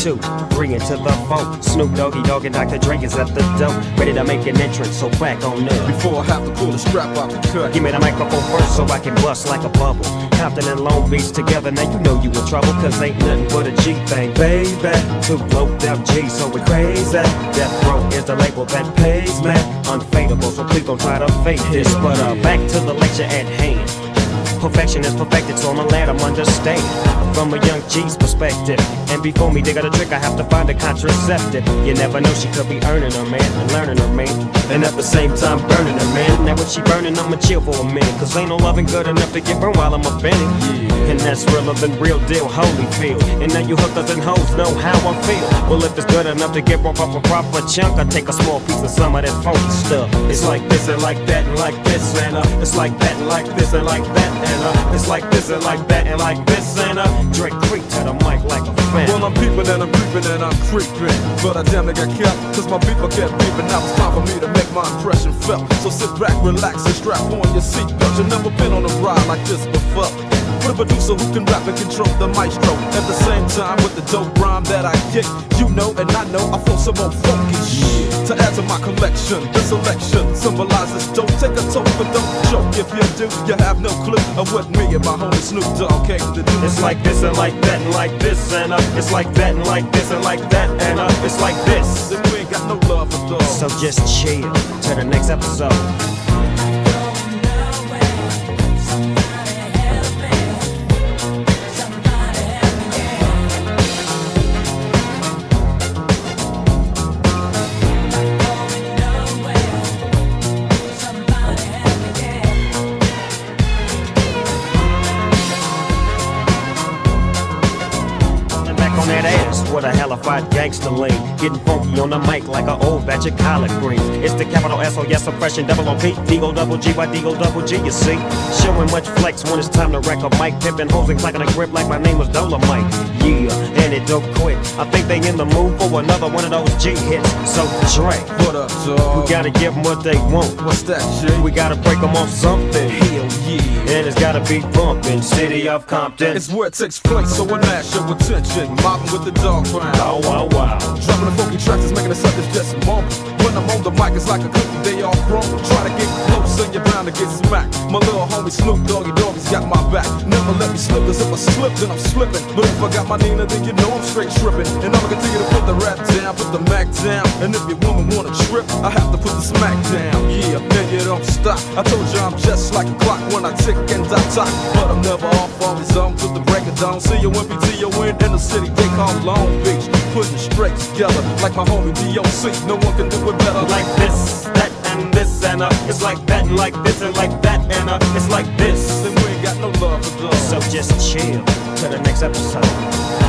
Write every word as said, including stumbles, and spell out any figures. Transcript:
two, three into the four. Snoop Doggy Dogg and Doctor Dre is at the door, ready to make an entrance, so back on up. Before I have to pull the strap out the cut, give me the microphone first so I can bust like a bubble. Compton and Long Beach together, now you know you in trouble, cause ain't nothing but a G thing, baby. Two blowed out G, so we crazy. Death Row is the label that pays, man. Unfadable, so please don't try to fake this. But uh, back to the lecture at hand. Perfection is perfected, so I'm a lad, I'm understand from a young G's perspective. And before me, they got a trick, I have to find a contraceptive. You never know, she could be earning her man and learning her man, and at the same time burning her man. Now when she burning, I'ma chill for a minute, cause ain't no loving good enough to get burned while I'm up in it. Yeah. And that's realer than real deal, Holyfield. And now you hookers and hoes know how I feel. Well, if it's good enough to get rough up a proper chunk, I take a small piece of some of that funky stuff. It's like this and like that and like this and uh, it's like that and like this and like that and uh, it's like this and like that and like this and uh, Drake creep to the mic like a fan. Well, I'm peeping and I'm creeping and I'm creeping, but I damn near got kept, cause my people kept beeping. Now it's time for me to make my impression felt. So sit back, relax, and strap on your seatbelt. You've never been on a ride like this before, with a producer who can rap and control the maestro. At the same time with the dope rhyme that I kick, you know and I know I flow some more funky shit to add to my collection. The selection symbolizes don't take a toke, but don't joke. If you do, you have no clue of what me and my homie Snoop Dogg came to do. It's like this and like that and like this and uh, it's like that and like this and like that and uh, it's like this. Then we ain't got no love for dogs. So just chill till the next episode. That ass with a hellified gangster lean, getting funky on the mic like an old batch of collard greens. It's the capital S O yes oppression, double O P, D-O double G Y D-O double G, you see. Showing much flex when it's time to wreck a mic, pimping hoes and clacking a grip like my name was Dolomite. Yeah, and it don't quit. I think they in the mood for another one of those G hits. So Dre, what up, dog? We gotta give them what they want. What's that shit? We gotta break them off something. Hell yeah. And it's gotta be bumpin', city of Compton. It's where it takes place, so I mash your attention. Mobbing with the dog pound. Oh, wow, wow. Dropping the funky tracks is making the suckers just mumble. When I'm on the mic, it's like a cookie, they all crumble. Try to get close and you're bound to get smacked. My little homie Snoop Doggy Doggy's got my back. Never let me slip, cause if I slip, then I'm slipping. But if I got my Nina, then you know I'm straight tripping. And I'ma continue to put the rap down, put the Mac down. And if your woman wanna trip, I have to put the smack down. Yeah, then you don't stop. I told you I'm just like a clock when I tick and I talk. But I'm never off on his own till the break of dawn. See you when B T O in in the city they call Long Beach. Putting it straight together like my homie D O C. No one can do it better. Like this, that, and this, and uh, it's like that, and like this, and like that, and uh, it's like this. Then we ain't got no love for those. So just chill till the next episode.